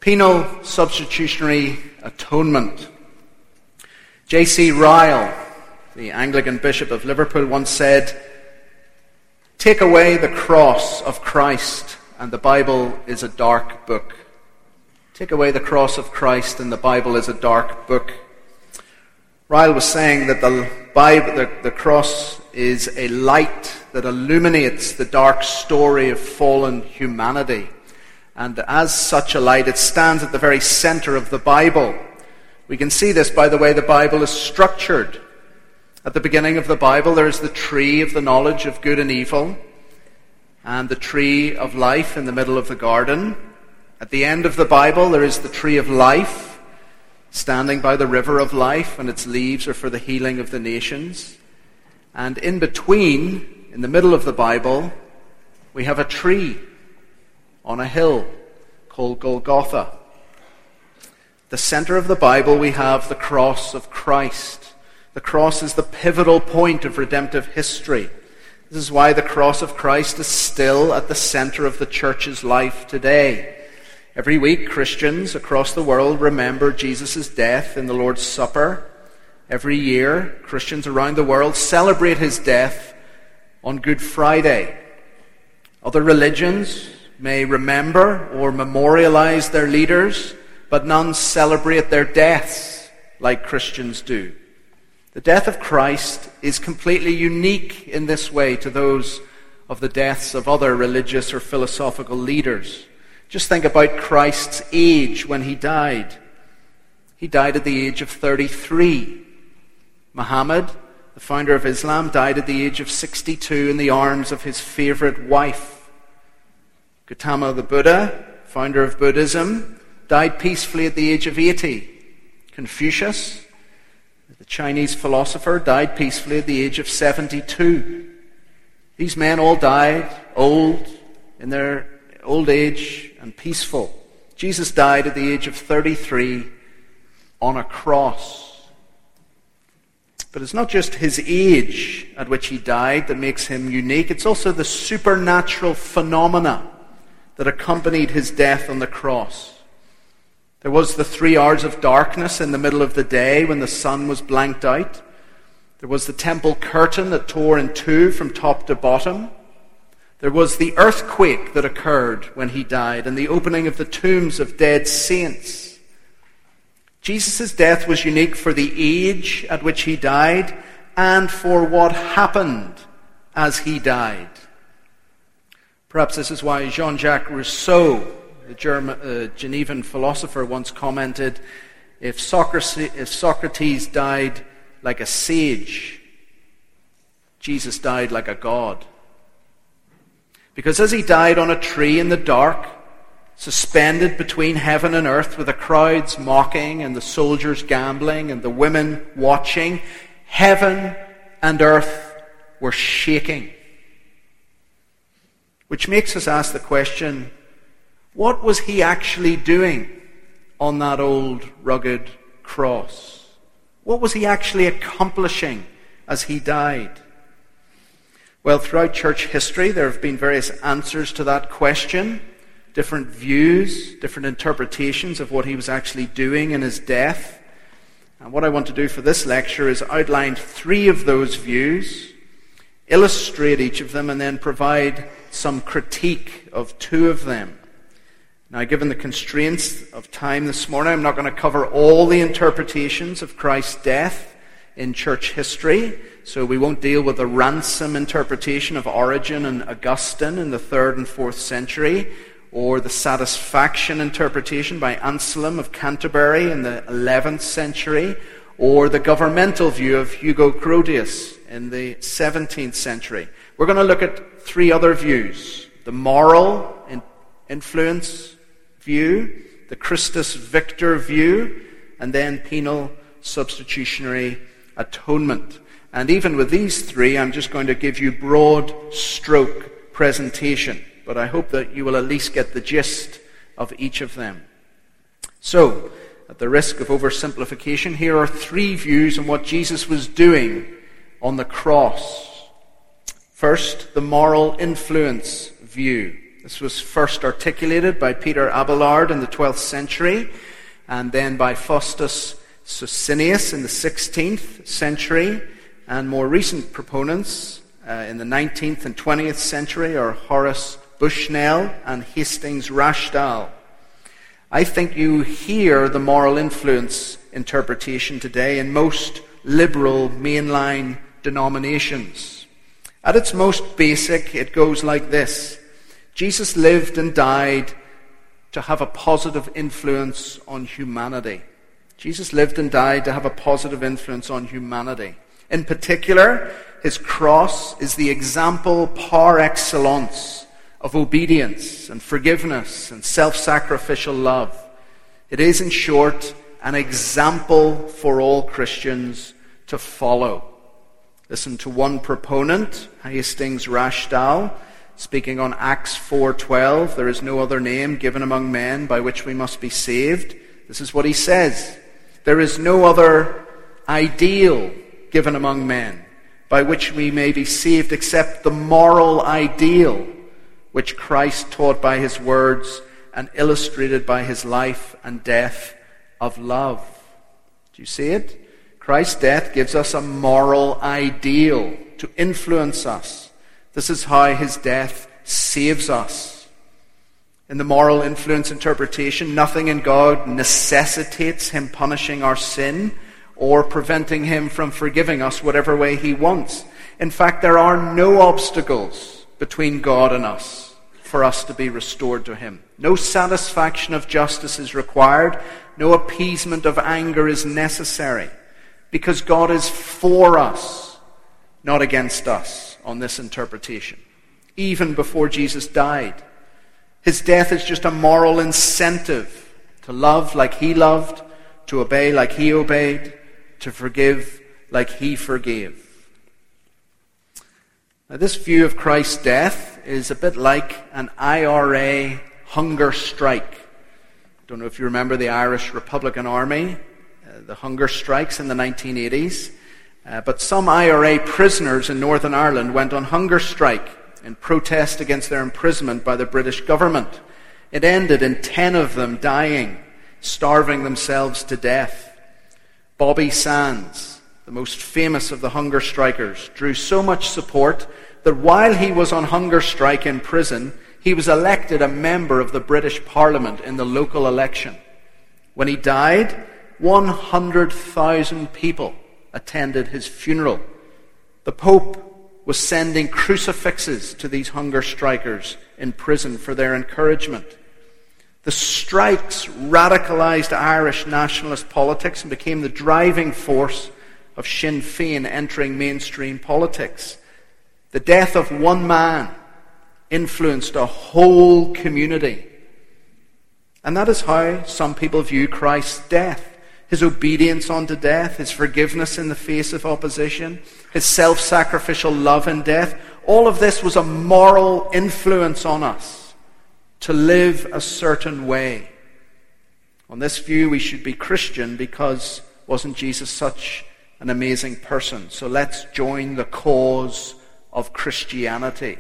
Penal substitutionary atonement. J.C. Ryle, the Anglican Bishop of Liverpool, once said, "Take away the cross of Christ and the Bible is a dark book." Take away the cross of Christ and the Bible is a dark book. Ryle was saying that the cross is a light that illuminates the dark story of fallen humanity. And as such a light, it stands at the very center of the Bible. We can see this by the way the Bible is structured. At the beginning of the Bible, there is the tree of the knowledge of good and evil, and the tree of life in the middle of the garden. At the end of the Bible, there is the tree of life, standing by the river of life, and its leaves are for the healing of the nations. And in between, in the middle of the Bible, we have a tree on a hill called Golgotha. At the center of the Bible, we have the cross of Christ. The cross is the pivotal point of redemptive history. This is why the cross of Christ is still at the center of the church's life today. Every week, Christians across the world remember Jesus' death in the Lord's Supper. Every year, Christians around the world celebrate his death on Good Friday. Other religions may remember or memorialize their leaders, but none celebrate their deaths like Christians do. The death of Christ is completely unique in this way to those of the deaths of other religious or philosophical leaders. Just think about Christ's age when he died. He died at the age of 33. Muhammad, the founder of Islam, died at the age of 62 in the arms of his favorite wife. Gautama the Buddha, founder of Buddhism, died peacefully at the age of 80. Confucius, the Chinese philosopher, died peacefully at the age of 72. These men all died old, in their old age, and peaceful. Jesus died at the age of 33 on a cross. But it's not just his age at which he died that makes him unique. It's also the supernatural phenomena that accompanied his death on the cross. There was the 3 hours of darkness in the middle of the day when the sun was blanked out. There was the temple curtain that tore in two from top to bottom. There was the earthquake that occurred when he died and the opening of the tombs of dead saints. Jesus' death was unique for the age at which he died and for what happened as he died. Perhaps this is why Jean-Jacques Rousseau, the Genevan philosopher, once commented, if Socrates died like a sage, Jesus died like a god. Because as he died on a tree in the dark, suspended between heaven and earth with the crowds mocking and the soldiers gambling and the women watching, heaven and earth were shaking. Which makes us ask the question, what was he actually doing on that old rugged cross? What was he actually accomplishing as he died? Well, throughout church history, there have been various answers to that question, different views, different interpretations of what he was actually doing in his death. And what I want to do for this lecture is outline 3 of those views, illustrate each of them, and then provide some critique of 2 of them. Now, given the constraints of time this morning, I'm not going to cover all the interpretations of Christ's death in church history, so we won't deal with the ransom interpretation of Origen and Augustine in the 3rd and 4th century, or the satisfaction interpretation by Anselm of Canterbury in the 11th century, or the governmental view of Hugo Grotius in the 17th century. We're going to look at 3 other views: the moral influence view, the Christus Victor view, and then penal substitutionary atonement. And even with these 3, I'm just going to give you broad stroke presentation, but I hope that you will at least get the gist of each of them. So, at the risk of oversimplification, here are 3 views on what Jesus was doing on the cross. First, the moral influence view. This was first articulated by Peter Abelard in the 12th century, and then by Faustus Socinus in the 16th century, and more recent proponents in the 19th and 20th century are Horace Bushnell and Hastings Rashtal. I think you hear the moral influence interpretation today in most liberal mainline denominations. At its most basic, it goes like this: Jesus lived and died to have a positive influence on humanity. Jesus lived and died to have a positive influence on humanity. In particular, his cross is the example par excellence of obedience and forgiveness and self-sacrificial love. It is, in short, an example for all Christians to follow. Listen to one proponent, Hastings Rashtal, speaking on Acts 4:12, there is no other name given among men by which we must be saved. This is what he says: there is no other ideal given among men by which we may be saved except the moral ideal which Christ taught by his words and illustrated by his life and death of love. Do you see it? Christ's death gives us a moral ideal to influence us. This is how his death saves us. In the moral influence interpretation, nothing in God necessitates him punishing our sin or preventing him from forgiving us whatever way he wants. In fact, there are no obstacles between God and us for us to be restored to him. No satisfaction of justice is required. No appeasement of anger is necessary, because God is for us, not against us, on this interpretation. Even before Jesus died, his death is just a moral incentive to love like he loved, to obey like he obeyed, to forgive like he forgave. Now, this view of Christ's death is a bit like an IRA hunger strike. I don't know if you remember the Irish Republican Army, the hunger strikes in the 1980s. But some IRA prisoners in Northern Ireland went on hunger strike in protest against their imprisonment by the British government. It ended in 10 of them dying, starving themselves to death. Bobby Sands, the most famous of the hunger strikers, drew so much support that while he was on hunger strike in prison, he was elected a member of the British Parliament in the local election. When he died, 100,000 people attended his funeral. The Pope was sending crucifixes to these hunger strikers in prison for their encouragement. The strikes radicalized Irish nationalist politics and became the driving force of Sinn Féin entering mainstream politics. The death of one man influenced a whole community. And that is how some people view Christ's death. His obedience unto death, his forgiveness in the face of opposition, his self-sacrificial love in death. All of this was a moral influence on us to live a certain way. On this view, we should be Christian because wasn't Jesus such an amazing person? So let's join the cause of Christianity.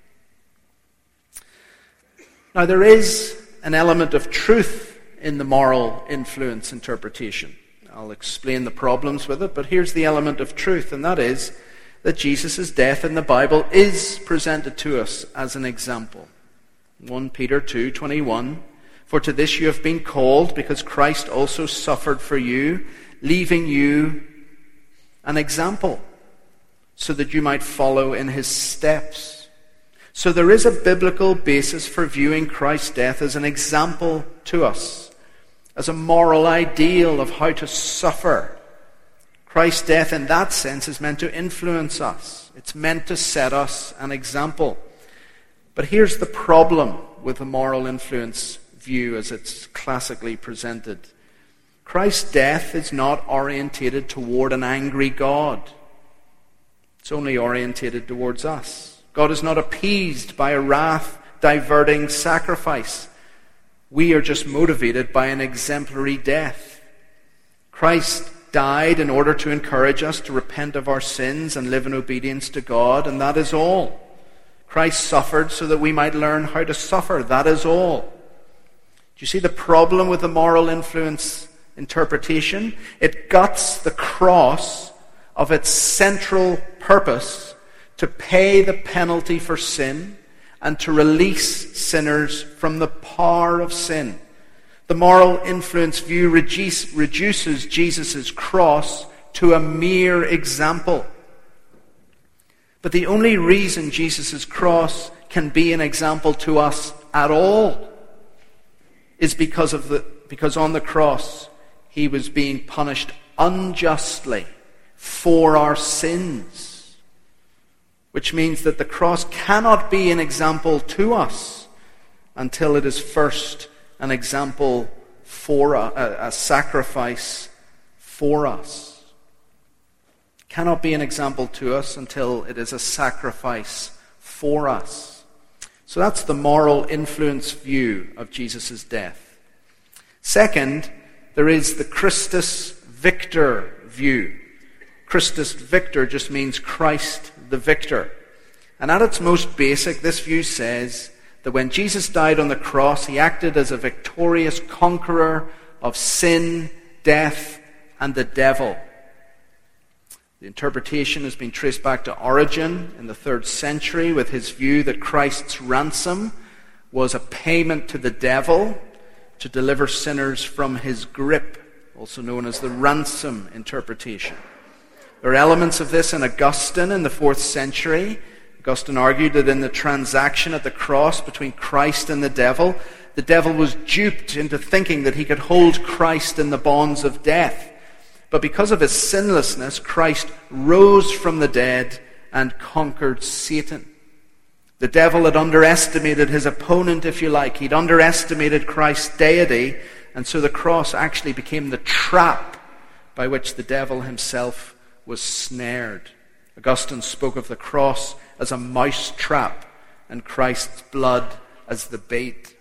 Now, there is an element of truth in the moral influence interpretation. I'll explain the problems with it, but here's the element of truth, and that is that Jesus' death in the Bible is presented to us as an example. 1 Peter 2:21, for to this you have been called, because Christ also suffered for you, leaving you an example, so that you might follow in his steps. So there is a biblical basis for viewing Christ's death as an example to us, as a moral ideal of how to suffer. Christ's death in that sense is meant to influence us. It's meant to set us an example. But here's the problem with the moral influence view as it's classically presented. Christ's death is not orientated toward an angry God. It's only orientated towards us. God is not appeased by a wrath-diverting sacrifice. We are just motivated by an exemplary death. Christ died in order to encourage us to repent of our sins and live in obedience to God, and that is all. Christ suffered so that we might learn how to suffer. That is all. Do you see the problem with the moral influence interpretation? It guts the cross of its central purpose to pay the penalty for sin and to release sinners from the power of sin. The moral influence view reduces Jesus' cross to a mere example. But the only reason Jesus' cross can be an example to us at all is because on the cross he was being punished unjustly for our sins. Which means that the cross cannot be an example to us until it is first an example for a sacrifice for us. Cannot be an example to us until it is a sacrifice for us. So that's the moral influence view of Jesus' death. Second, there is the Christus Victor view. Christus Victor just means Christ the victor. And at its most basic, this view says that when Jesus died on the cross, he acted as a victorious conqueror of sin, death, and the devil. The interpretation has been traced back to Origen in the 3rd century with his view that Christ's ransom was a payment to the devil to deliver sinners from his grip, also known as the ransom interpretation. There are elements of this in Augustine in the 4th century. Augustine argued that in the transaction at the cross between Christ and the devil was duped into thinking that he could hold Christ in the bonds of death. But because of his sinlessness, Christ rose from the dead and conquered Satan. The devil had underestimated his opponent, if you like. He'd underestimated Christ's deity, and so the cross actually became the trap by which the devil himself was snared. Augustine spoke of the cross as a mouse trap and Christ's blood as the bait.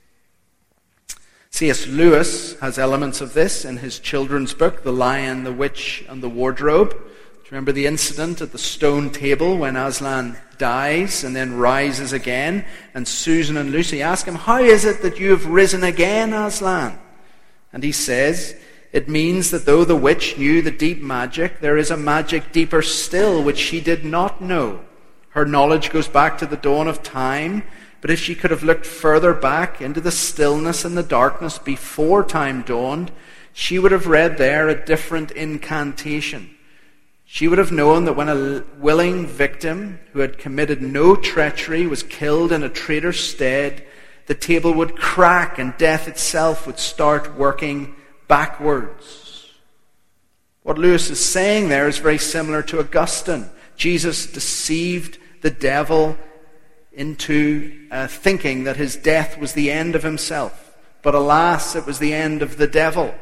C.S. Lewis has elements of this in his children's book, The Lion, the Witch, and the Wardrobe. Do you remember the incident at the stone table when Aslan dies and then rises again? And Susan and Lucy ask him, "How is it that you have risen again, Aslan?" And he says, "It means that though the witch knew the deep magic, there is a magic deeper still which she did not know. Her knowledge goes back to the dawn of time, but if she could have looked further back into the stillness and the darkness before time dawned, she would have read there a different incantation. She would have known that when a willing victim who had committed no treachery was killed in a traitor's stead, the table would crack and death itself would start working backwards." What Lewis is saying there is very similar to Augustine. Jesus deceived the devil into thinking that his death was the end of himself. But alas, it was the end of the devil.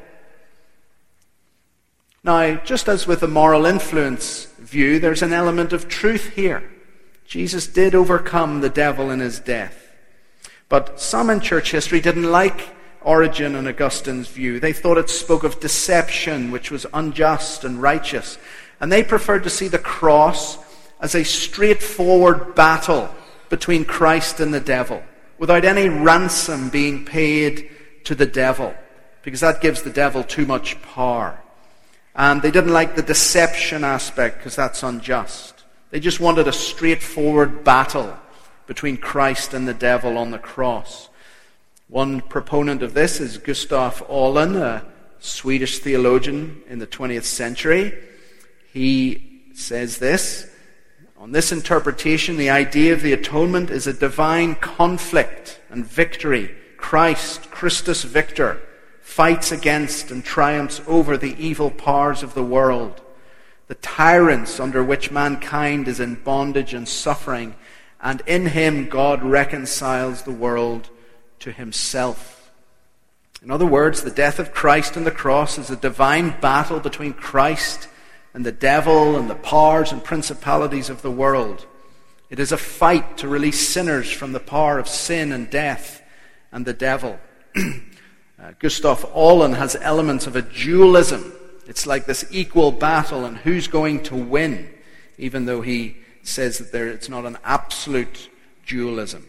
Now, just as with the moral influence view, there's an element of truth here. Jesus did overcome the devil in his death. But some in church history didn't like Origen and Augustine's view. They thought it spoke of deception, which was unjust and righteous. And they preferred to see the cross as a straightforward battle between Christ and the devil, without any ransom being paid to the devil, because that gives the devil too much power. And they didn't like the deception aspect, because that's unjust. They just wanted a straightforward battle between Christ and the devil on the cross. One proponent of this is Gustav Aulén, a Swedish theologian in the 20th century. He says this: "On this interpretation, the idea of the atonement is a divine conflict and victory. Christ, Christus Victor, fights against and triumphs over the evil powers of the world, the tyrants under which mankind is in bondage and suffering, and in him God reconciles the world to himself." In other words, the death of Christ on the cross is a divine battle between Christ and the devil and the powers and principalities of the world. It is a fight to release sinners from the power of sin and death and the devil. Gustav Aulén has elements of a dualism. It's like this equal battle and who's going to win, even though he says that it's not an absolute dualism.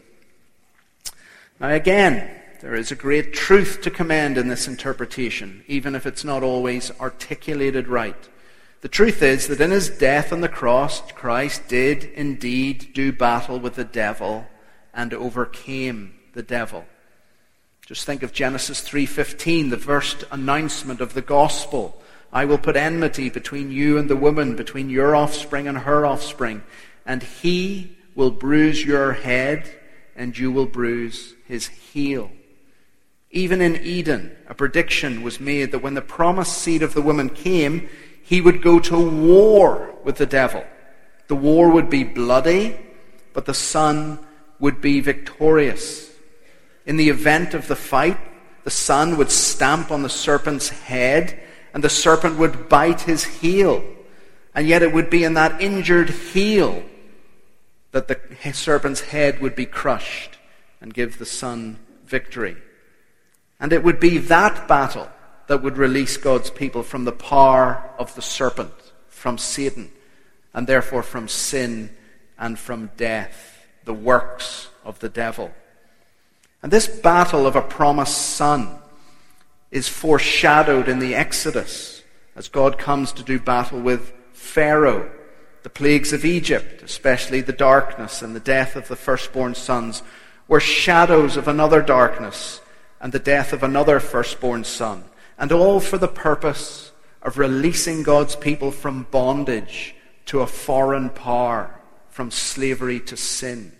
Now again, there is a great truth to commend in this interpretation, even if it's not always articulated right. The truth is that in his death on the cross, Christ did indeed do battle with the devil and overcame the devil. Just think of Genesis 3:15, the first announcement of the gospel. I will put enmity between you and the woman, between your offspring and her offspring, and he will bruise your head, and you will bruise his heel. Even in Eden, a prediction was made that when the promised seed of the woman came, he would go to war with the devil. The war would be bloody, but the son would be victorious. In the event of the fight, the son would stamp on the serpent's head, and the serpent would bite his heel. And yet it would be in that injured heel that the serpent's head would be crushed and give the son victory. And it would be that battle that would release God's people from the power of the serpent, from Satan, and therefore from sin and from death, the works of the devil. And this battle of a promised son is foreshadowed in the Exodus as God comes to do battle with Pharaoh. The plagues of Egypt, especially the darkness and the death of the firstborn sons, were shadows of another darkness and the death of another firstborn son, and all for the purpose of releasing God's people from bondage to a foreign power, from slavery to sin.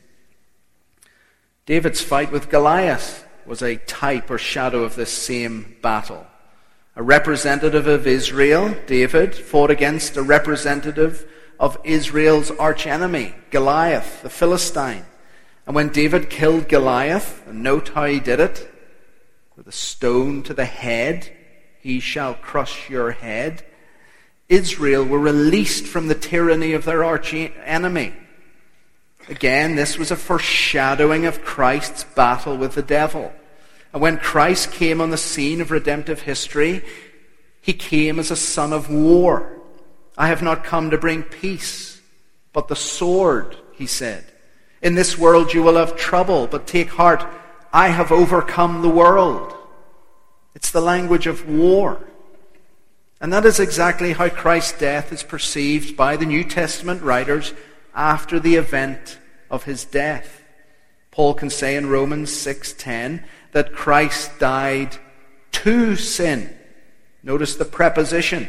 David's fight with Goliath was a type or shadow of this same battle. A representative of Israel, David, fought against a representative of Israel's archenemy, Goliath, the Philistine. And when David killed Goliath, and note how he did it, with a stone to the head, he shall crush your head, Israel were released from the tyranny of their archenemy. Again, this was a foreshadowing of Christ's battle with the devil. And when Christ came on the scene of redemptive history, he came as a son of war. I have not come to bring peace, but the sword, he said. In this world you will have trouble, but take heart, I have overcome the world. It's the language of war. And that is exactly how Christ's death is perceived by the New Testament writers after the event of his death. Paul can say in Romans 6:10 that Christ died to sin. Notice the preposition.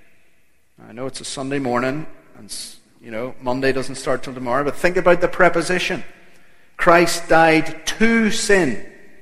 I know it's a Sunday morning, and Monday doesn't start till tomorrow, but think about the preposition. Christ died to sin.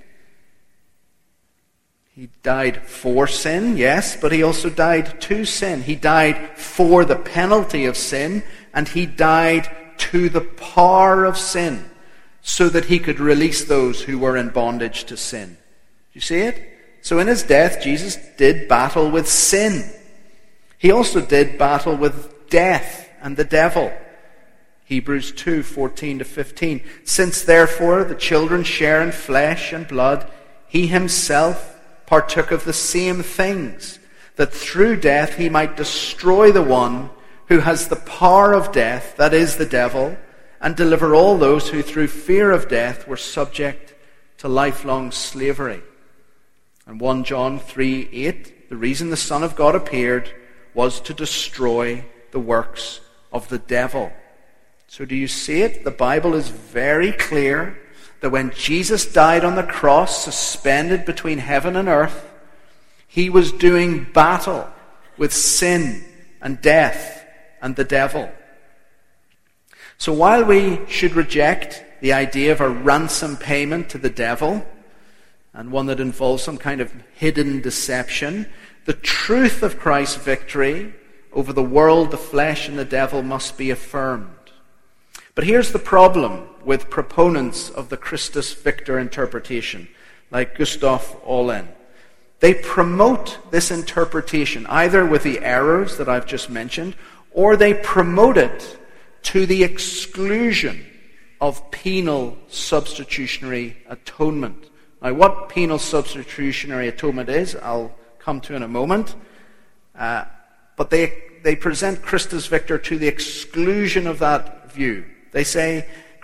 He died for sin, yes, but he also died to sin. He died for the penalty of sin, and he died to the power of sin, so that he could release those who were in bondage to sin. Do you see it? So in his death, Jesus did battle with sin. He also did battle with death and the devil. Hebrews 2:14-15. Since therefore the children share in flesh and blood, he himself partook of the same things, that through death he might destroy the one who has the power of death, that is the devil, and deliver all those who through fear of death were subject to lifelong slavery. And 1 John 3:8, the reason the Son of God appeared was to destroy the works of the devil. So do you see it? The Bible is very clear that when Jesus died on the cross, suspended between heaven and earth, he was doing battle with sin and death and the devil. So while we should reject the idea of a ransom payment to the devil, and one that involves some kind of hidden deception, the truth of Christ's victory over the world, the flesh, and the devil must be affirmed. But here's the problem with proponents of the Christus Victor interpretation, like Gustav Aulén. They promote this interpretation either with the errors that I've just mentioned, or they promote it to the exclusion of penal substitutionary atonement. Now, what penal substitutionary atonement is, I'll come to in a moment. But they present Christus Victor to the exclusion of that view. They say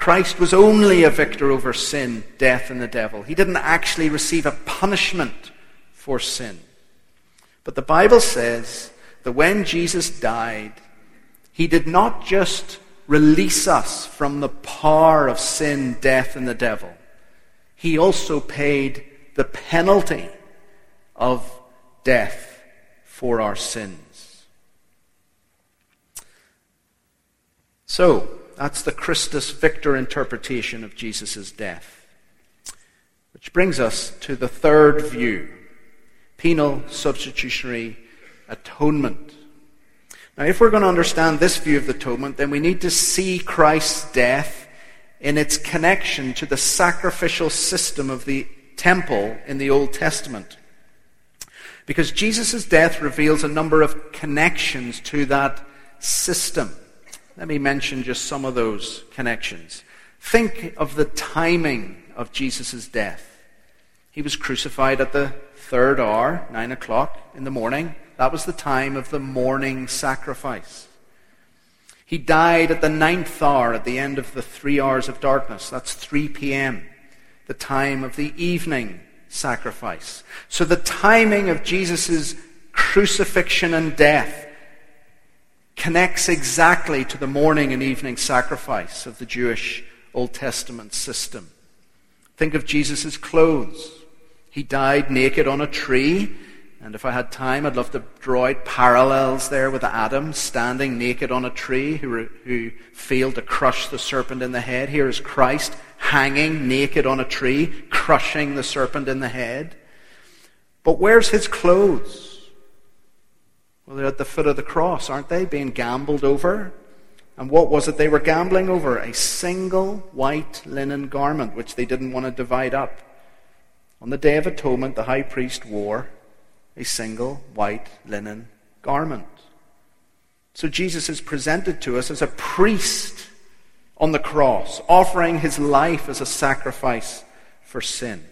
Christ was only a victor over sin, death, and the devil. He didn't actually receive a punishment for sin. But the Bible says that when Jesus died, he did not just release us from the power of sin, death, and the devil. He also paid the penalty of death for our sins. So, that's the Christus Victor interpretation of Jesus' death. Which brings us to the third view, penal substitutionary atonement. Now, if we're going to understand this view of the atonement, then we need to see Christ's death in its connection to the sacrificial system of the temple in the Old Testament. Because Jesus' death reveals a number of connections to that system. Let me mention just some of those connections. Think of the timing of Jesus' death. He was crucified at the third hour, 9 o'clock in the morning. That was the time of the morning sacrifice. He died at the 9th hour, at the end of the 3 hours of darkness. That's 3 p.m., the time of the evening sacrifice. So the timing of Jesus' crucifixion and death connects exactly to the morning and evening sacrifice of the Jewish Old Testament system. Think of Jesus' clothes. He died naked on a tree. And if I had time, I'd love to draw out parallels there with Adam standing naked on a tree who failed to crush the serpent in the head. Here is Christ hanging naked on a tree, crushing the serpent in the head. But where's his clothes? Well, they're at the foot of the cross, aren't they? Being gambled over. And what was it they were gambling over? A single white linen garment, which they didn't want to divide up. On the Day of Atonement, the high priest wore a single white linen garment. So Jesus is presented to us as a priest on the cross, offering his life as a sacrifice for sin.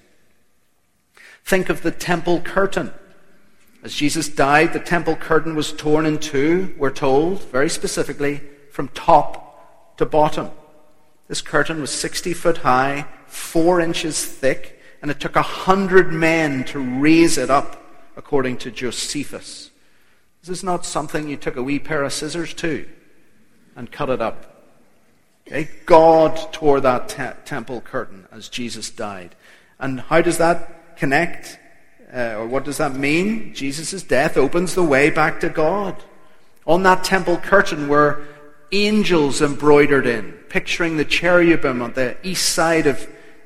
Think of the temple curtain. As Jesus died, the temple curtain was torn in two, we're told, very specifically, from top to bottom. This curtain was 60 foot high, 4 inches thick, and it took 100 men to raise it up, according to Josephus. This is not something you took a wee pair of scissors to and cut it up. Okay? God tore that temple curtain as Jesus died. And how does that connect? Or what does that mean? Jesus' death opens the way back to God. On that temple curtain were angels embroidered in, picturing the cherubim on the east side of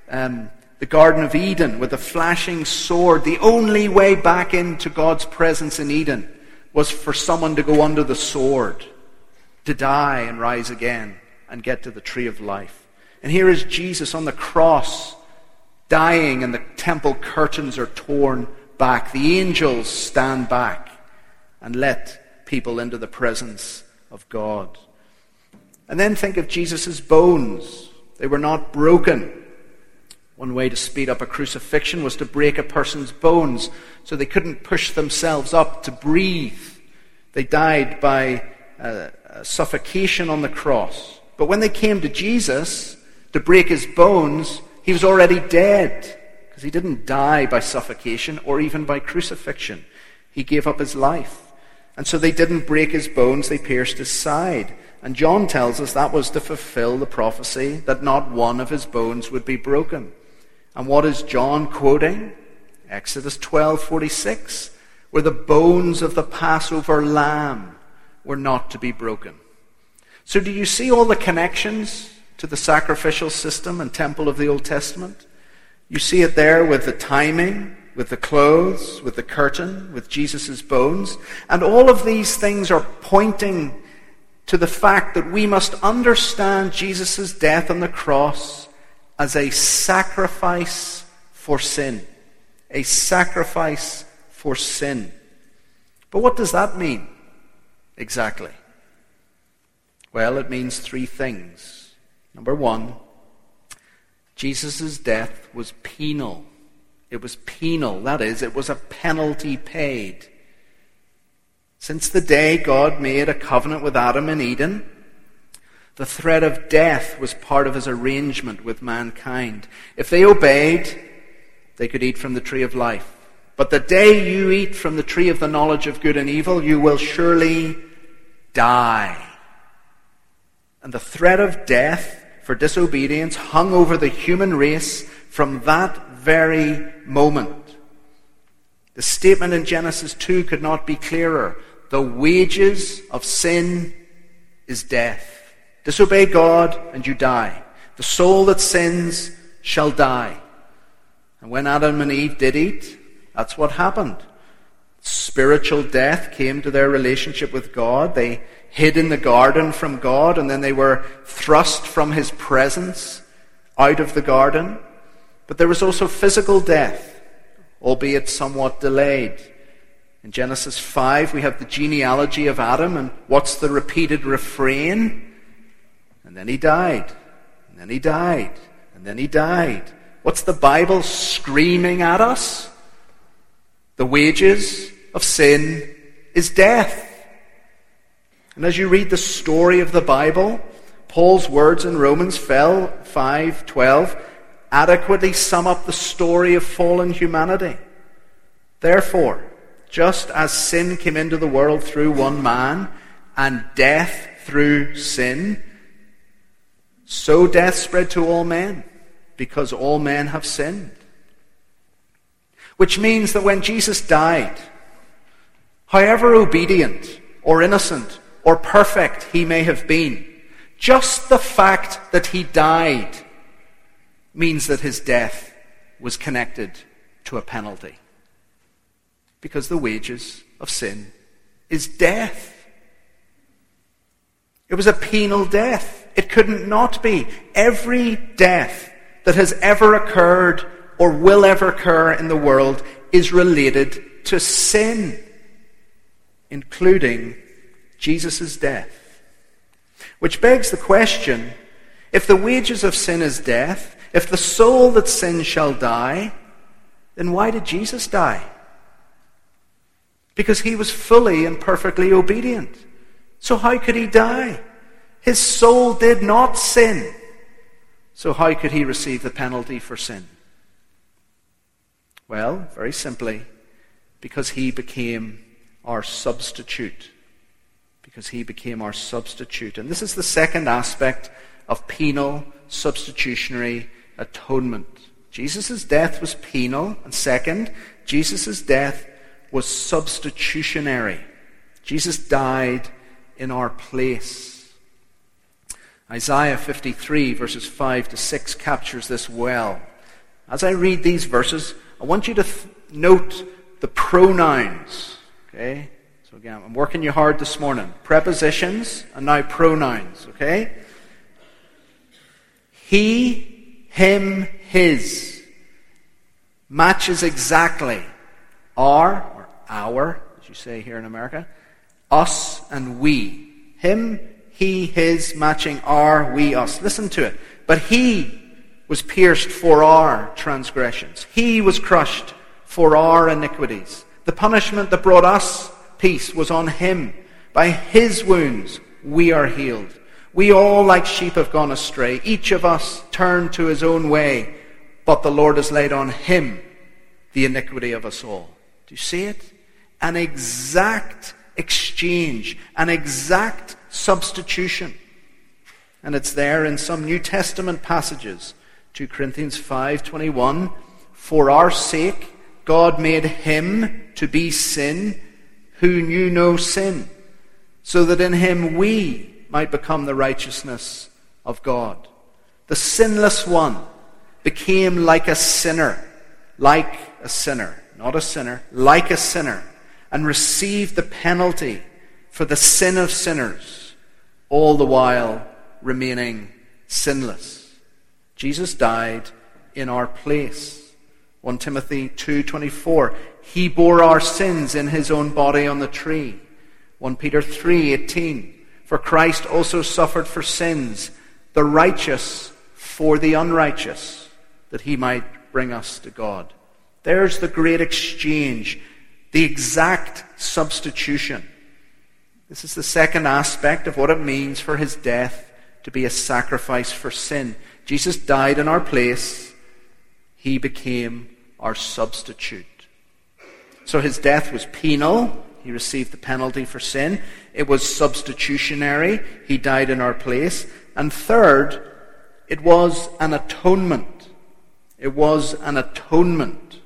the Garden of Eden with a flashing sword. The only way back into God's presence in Eden was for someone to go under the sword, to die and rise again and get to the tree of life. And here is Jesus on the cross, dying, and the temple curtains are torn back. The angels stand back and let people into the presence of God. And then think of Jesus' bones. They were not broken. One way to speed up a crucifixion was to break a person's bones so they couldn't push themselves up to breathe. They died by suffocation on the cross. But when they came to Jesus to break his bones, he was already dead, because he didn't die by suffocation or even by crucifixion. He gave up his life. And so they didn't break his bones, they pierced his side. And John tells us that was to fulfill the prophecy that not one of his bones would be broken. And what is John quoting? Exodus 12:46, where the bones of the Passover lamb were not to be broken. So do you see all the connections to the sacrificial system and temple of the Old Testament? You see it there with the timing, with the clothes, with the curtain, with Jesus' bones. And all of these things are pointing to the fact that we must understand Jesus' death on the cross as a sacrifice for sin. A sacrifice for sin. But what does that mean exactly? Well, it means 3 things. Number 1, Jesus' death was penal. It was penal. That is, it was a penalty paid. Since the day God made a covenant with Adam in Eden, The threat of death was part of his arrangement with mankind. If they obeyed, they could eat from the tree of life. But the day you eat from the tree of the knowledge of good and evil, you will surely die. And the threat of death for disobedience hung over the human race from that very moment. The statement in Genesis 2 could not be clearer. The wages of sin is death. Disobey God and you die. The soul that sins shall die. And when Adam and Eve did eat, that's what happened. Spiritual death came to their relationship with God. They hid in the garden from God, and then they were thrust from his presence out of the garden. But there was also physical death, albeit somewhat delayed. In Genesis 5, we have the genealogy of Adam, and what's the repeated refrain? And then he died, and then he died, and then he died. What's the Bible screaming at us? The wages of sin is death. And as you read the story of the Bible, Paul's words in Romans 5:12 adequately sum up the story of fallen humanity. Therefore, just as sin came into the world through one man, and death through sin, so death spread to all men, because all men have sinned. Which means that when Jesus died, however obedient or innocent or perfect he may have been, just the fact that he died means that his death was connected to a penalty. Because the wages of sin is death. It was a penal death. It couldn't not be. Every death that has ever occurred or will ever occur in the world is related to sin, including Jesus' death. Which begs the question, if the wages of sin is death, if the soul that sins shall die, then why did Jesus die? Because he was fully and perfectly obedient. So how could he die? His soul did not sin. So how could he receive the penalty for sin? Well, very simply, because he became our substitute. Because he became our substitute. And this is the second aspect of penal substitutionary atonement. Jesus' death was penal. And second, Jesus' death was substitutionary. Jesus died in our place. Isaiah 53 verses 5 to 6 captures this well. As I read these verses, I want you to note the pronouns. Okay? So again, I'm working you hard this morning. Prepositions and now pronouns. Okay? He, him, his matches exactly our, as you say here in America, us and we. Him, he, his, matching our, we, us. Listen to it. But he was pierced for our transgressions. He was crushed for our iniquities. The punishment that brought us peace was on him. By his wounds we are healed. We all like sheep have gone astray. Each of us turned to his own way. But the Lord has laid on him the iniquity of us all. Do you see it? An exact exchange. An exact substitution. And it's there in some New Testament passages. 2 Corinthians 5:21. For our sake God made him to be sin who knew no sin, so that in him we might become the righteousness of God. The sinless one became like a sinner, not a sinner, like a sinner, and received the penalty for the sin of sinners, all the while remaining sinless. Jesus died in our place. 1 Timothy 2:24, he bore our sins in his own body on the tree. 1 Peter 3:18, for Christ also suffered for sins, the righteous for the unrighteous, that he might bring us to God. There's the great exchange, the exact substitution. This is the second aspect of what it means for his death to be a sacrifice for sin. Jesus died in our place. He became our substitute. So his death was penal. He received the penalty for sin. It was substitutionary. He died in our place. And third, it was an atonement. It was an atonement.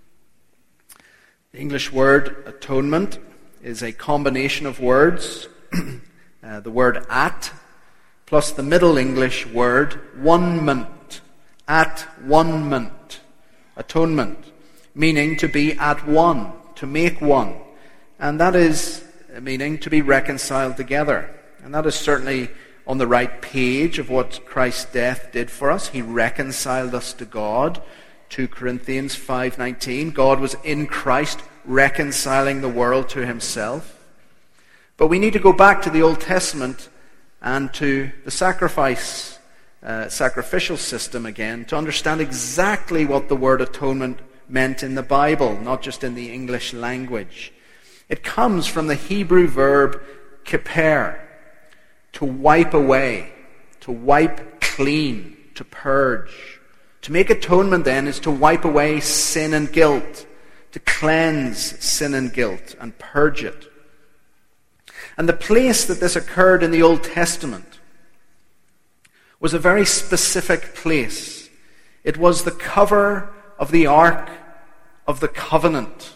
The English word atonement is a combination of words. The word at plus the Middle English word one-ment. At one-ment. Atonement. Meaning to be at one, to make one. And that is meaning to be reconciled together. And that is certainly on the right page of what Christ's death did for us. He reconciled us to God. 2 Corinthians 5:19. God was in Christ reconciling the world to himself. But we need to go back to the Old Testament and to the sacrificial system again to understand exactly what the word atonement meant in the Bible, not just in the English language. It comes from the Hebrew verb kippur, to wipe away, to wipe clean, to purge. To make atonement then is to wipe away sin and guilt, to cleanse sin and guilt and purge it. And the place that this occurred in the Old Testament was a very specific place. It was the cover of the Ark of the Covenant.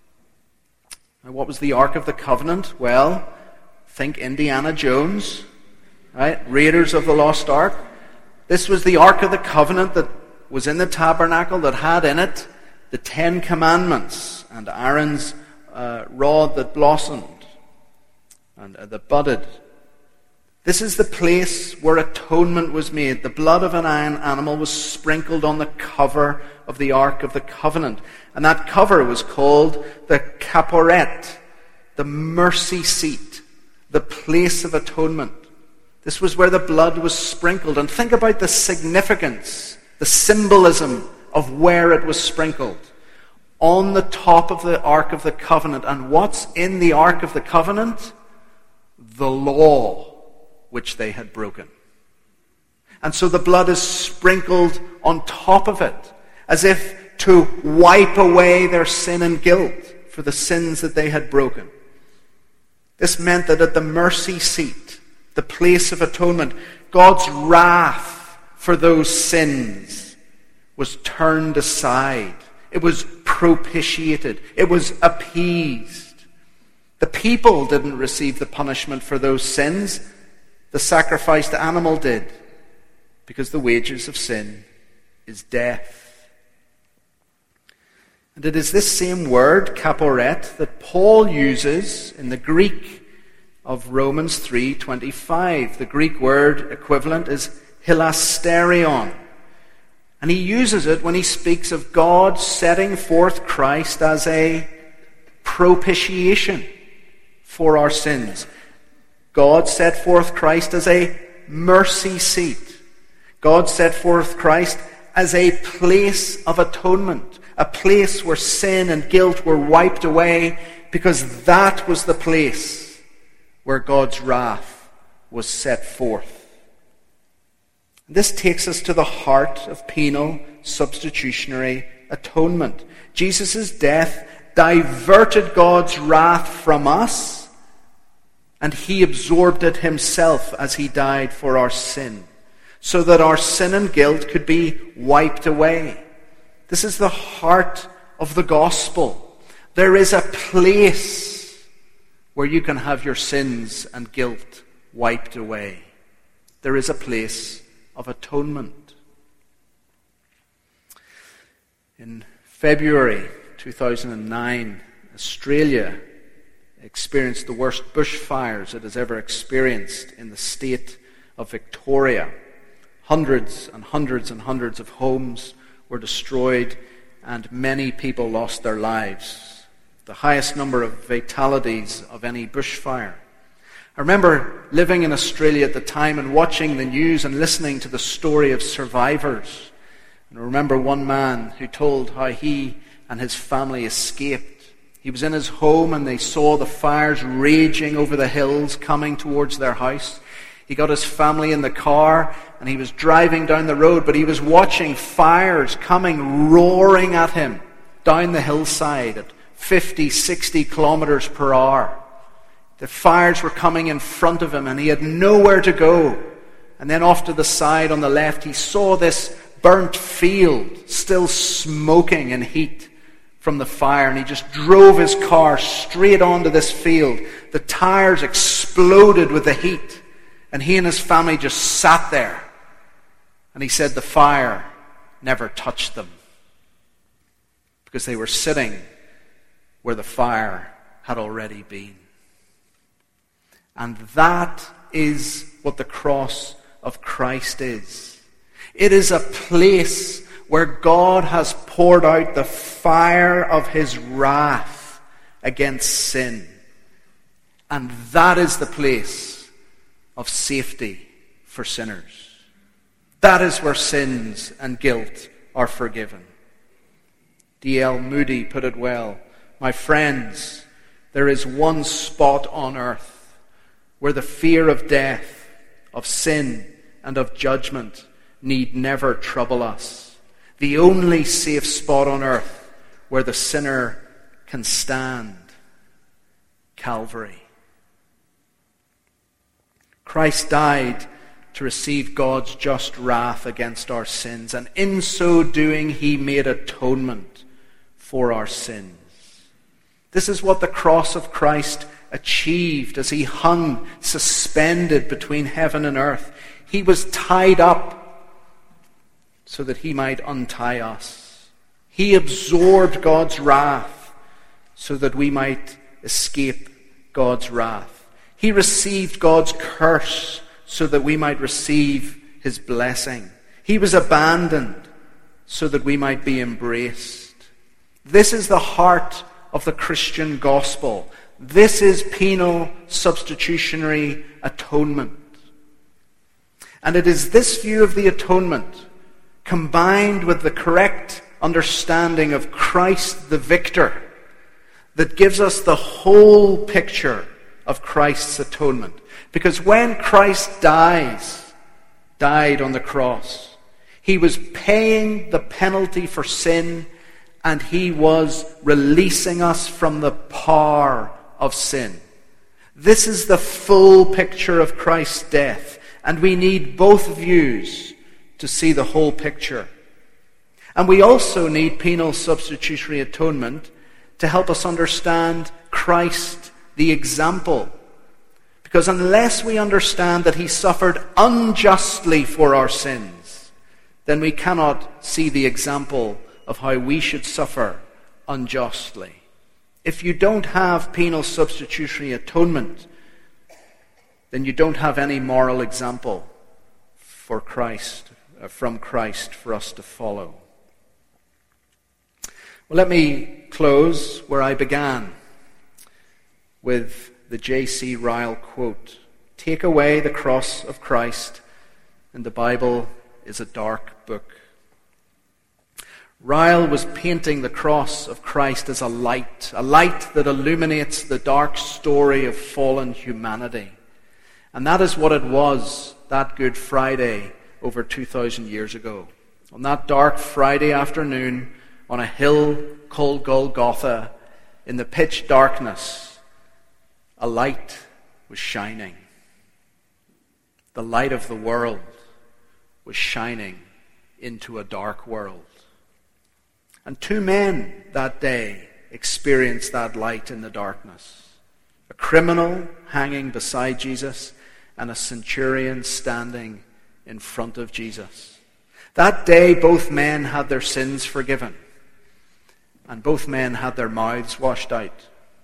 Now, what was the Ark of the Covenant? Well, think Indiana Jones, right? Raiders of the Lost Ark. This was the Ark of the Covenant that was in the tabernacle, that had in it the 10 Commandments and Aaron's rod that blossomed and that budded. This is the place where atonement was made. The blood of an animal was sprinkled on the cover of the Ark of the Covenant. And that cover was called the Kaporet, the mercy seat, the place of atonement. This was where the blood was sprinkled. And think about the significance, the symbolism of where it was sprinkled. On the top of the Ark of the Covenant. And what's in the Ark of the Covenant? The law which they had broken. And so the blood is sprinkled on top of it, as if to wipe away their sin and guilt for the sins that they had broken. This meant that at the mercy seat, the place of atonement, God's wrath for those sins was turned aside. It was propitiated. It was appeased. The people didn't receive the punishment for those sins. The sacrificed animal did, because the wages of sin is death. And it is this same word, kaporet, that Paul uses in the Greek of Romans 3:25. The Greek word equivalent is hilasterion. And he uses it when he speaks of God setting forth Christ as a propitiation for our sins. God set forth Christ as a mercy seat. God set forth Christ as a place of atonement, a place where sin and guilt were wiped away, because that was the place where God's wrath was set forth. This takes us to the heart of penal substitutionary atonement. Jesus' death diverted God's wrath from us, and he absorbed it himself as he died for our sin, so that our sin and guilt could be wiped away. This is the heart of the gospel. There is a place where you can have your sins and guilt wiped away. There is a place of atonement. In February 2009, Australia experienced the worst bushfires it has ever experienced in the state of Victoria. Hundreds and hundreds and hundreds of homes were destroyed, and many people lost their lives. The highest number of fatalities of any bushfire. I remember living in Australia at the time and watching the news and listening to the story of survivors. And I remember one man who told how he and his family escaped. He was in his home and they saw the fires raging over the hills coming towards their house. He got his family in the car and he was driving down the road, but he was watching fires coming roaring at him down the hillside at 50, 60 kilometers per hour. The fires were coming in front of him and he had nowhere to go. And then off to the side on the left, he saw this burnt field still smoking in heat from the fire, and he just drove his car straight onto this field. The tires exploded with the heat, and he and his family just sat there. And he said the fire never touched them because they were sitting where the fire had already been. And that is what the cross of Christ is. It is a place where God has poured out the fire of his wrath against sin. And that is the place of safety for sinners. That is where sins and guilt are forgiven. D.L. Moody put it well. My friends, there is one spot on earth where the fear of death, of sin, and of judgment need never trouble us. The only safe spot on earth where the sinner can stand. Calvary. Christ died to receive God's just wrath against our sins, and in so doing he made atonement for our sins. This is what the cross of Christ achieved as he hung suspended between heaven and earth. He was tied up so that he might untie us. He absorbed God's wrath so that we might escape God's wrath. He received God's curse so that we might receive his blessing. He was abandoned so that we might be embraced. This is the heart of the Christian gospel. This is penal substitutionary atonement. And it is this view of the atonement, combined with the correct understanding of Christ the victor, that gives us the whole picture of Christ's atonement. Because when Christ died on the cross, he was paying the penalty for sin, and he was releasing us from the power of sin. This is the full picture of Christ's death, and we need both views to see the whole picture. And we also need penal substitutionary atonement to help us understand Christ the example. Because unless we understand that he suffered unjustly for our sins, then we cannot see the example of how we should suffer unjustly. If you don't have penal substitutionary atonement, then you don't have any moral example for Christ, from Christ for us to follow. Well, let me close where I began, with the J.C. Ryle quote. Take away the cross of Christ, and the Bible is a dark book. Ryle was painting the cross of Christ as a light that illuminates the dark story of fallen humanity. And that is what it was that Good Friday over 2,000 years ago. On that dark Friday afternoon, on a hill called Golgotha, in the pitch darkness, a light was shining. The light of the world was shining into a dark world. And two men that day experienced that light in the darkness. A criminal hanging beside Jesus and a centurion standing in front of Jesus. That day both men had their sins forgiven, and both men had their mouths washed out.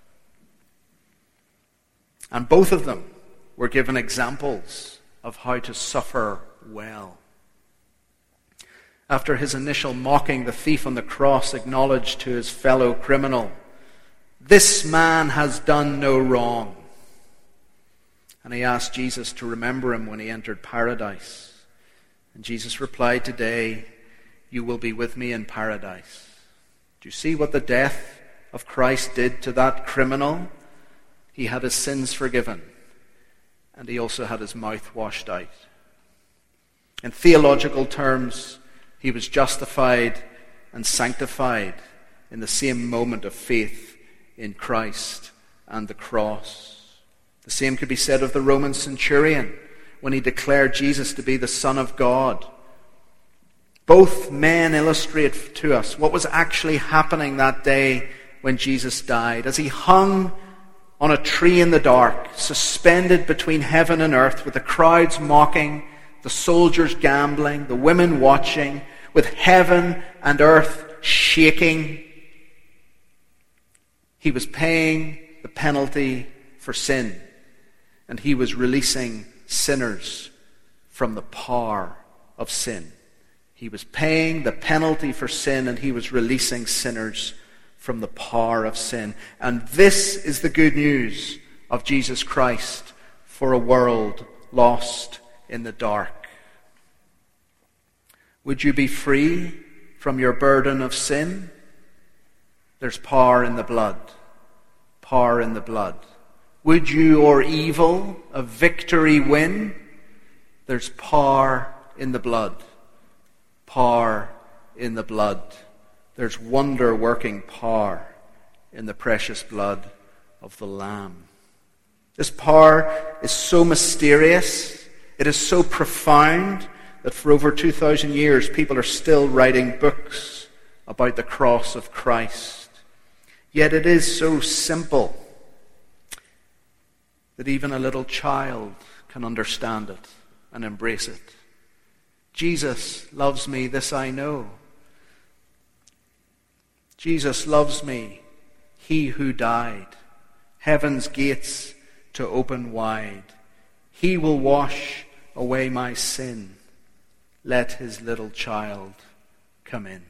And both of them were given examples of how to suffer well. After his initial mocking, the thief on the cross acknowledged to his fellow criminal, "This man has done no wrong." And he asked Jesus to remember him when he entered paradise. And Jesus replied, "Today you will be with me in paradise." Do you see what the death of Christ did to that criminal? He had his sins forgiven, and he also had his mouth washed out. In theological terms, he was justified and sanctified in the same moment of faith in Christ and the cross. The same could be said of the Roman centurion when he declared Jesus to be the Son of God. Both men illustrate to us what was actually happening that day when Jesus died. As he hung on a tree in the dark, suspended between heaven and earth, with the crowds mocking, the soldiers gambling, the women watching, with heaven and earth shaking, he was paying the penalty for sin, and he was releasing sinners from the power of sin. He was paying the penalty for sin, and he was releasing sinners from the power of sin. And this is the good news of Jesus Christ for a world lost in the dark. Would you be free from your burden of sin? There's power in the blood. Power in the blood. Would you or evil a victory win? There's power in the blood. Power in the blood. There's wonder-working power in the precious blood of the Lamb. This power is so mysterious, it is so profound, that for over 2,000 years people are still writing books about the cross of Christ. Yet it is so simple that even a little child can understand it and embrace it. Jesus loves me, this I know. Jesus loves me, he who died, heaven's gates to open wide. He will wash away my sin. Let his little child come in.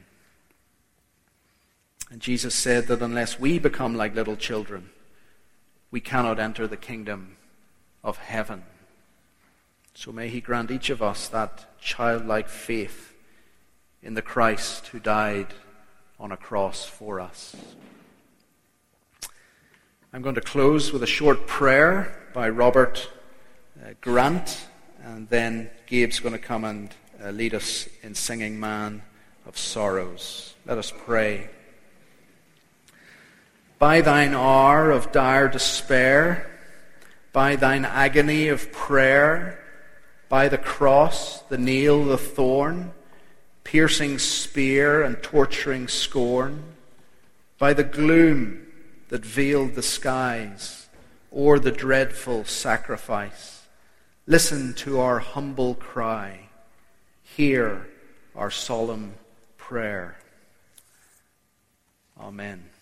And Jesus said that unless we become like little children, we cannot enter the kingdom of heaven. So may he grant each of us that childlike faith in the Christ who died on a cross for us. I'm going to close with a short prayer by Robert Grant, and then Gabe's going to come and lead us in singing Man of Sorrows. Let us pray. By thine hour of dire despair, by thine agony of prayer, by the cross, the nail, the thorn, piercing spear and torturing scorn, by the gloom that veiled the skies, or the dreadful sacrifice, listen to our humble cry, hear our solemn prayer. Amen.